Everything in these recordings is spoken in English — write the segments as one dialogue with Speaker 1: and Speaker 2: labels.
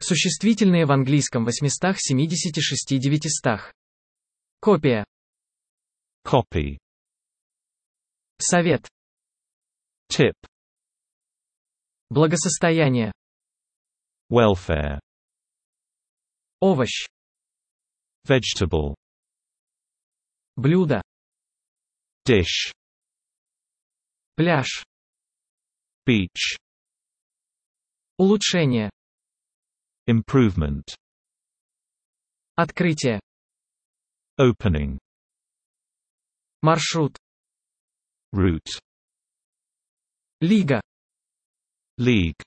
Speaker 1: Существительные в английском 876-900. Копия.
Speaker 2: Copy.
Speaker 1: Совет.
Speaker 2: Tip.
Speaker 1: Благосостояние.
Speaker 2: Welfare.
Speaker 1: Овощ.
Speaker 2: Vegetable.
Speaker 1: Блюдо.
Speaker 2: Dish.
Speaker 1: Пляж.
Speaker 2: Beach.
Speaker 1: Улучшение.
Speaker 2: Improvement.
Speaker 1: Открытие.
Speaker 2: Opening.
Speaker 1: Маршрут.
Speaker 2: Route.
Speaker 1: Лига.
Speaker 2: League.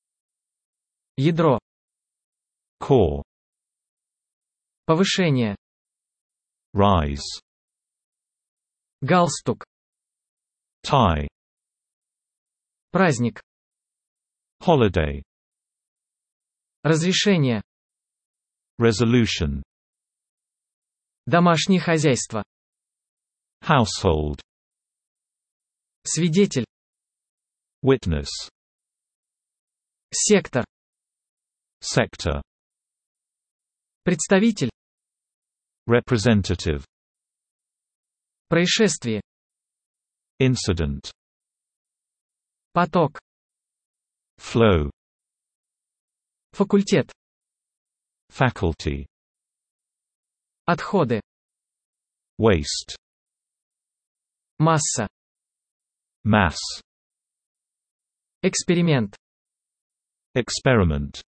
Speaker 1: Ядро.
Speaker 2: Core.
Speaker 1: Повышение.
Speaker 2: Rise.
Speaker 1: Галстук.
Speaker 2: Tie.
Speaker 1: Праздник.
Speaker 2: Holiday.
Speaker 1: Разрешение.
Speaker 2: Resolution.
Speaker 1: Домашнее хозяйство.
Speaker 2: Household.
Speaker 1: Свидетель.
Speaker 2: Witness.
Speaker 1: Сектор.
Speaker 2: Sector.
Speaker 1: Представитель.
Speaker 2: Representative.
Speaker 1: Происшествие.
Speaker 2: Incident.
Speaker 1: Поток.
Speaker 2: Flow.
Speaker 1: Факультет.
Speaker 2: Faculty.
Speaker 1: Отходы.
Speaker 2: Waste.
Speaker 1: Масса.
Speaker 2: Mass.
Speaker 1: Эксперимент.
Speaker 2: Experiment.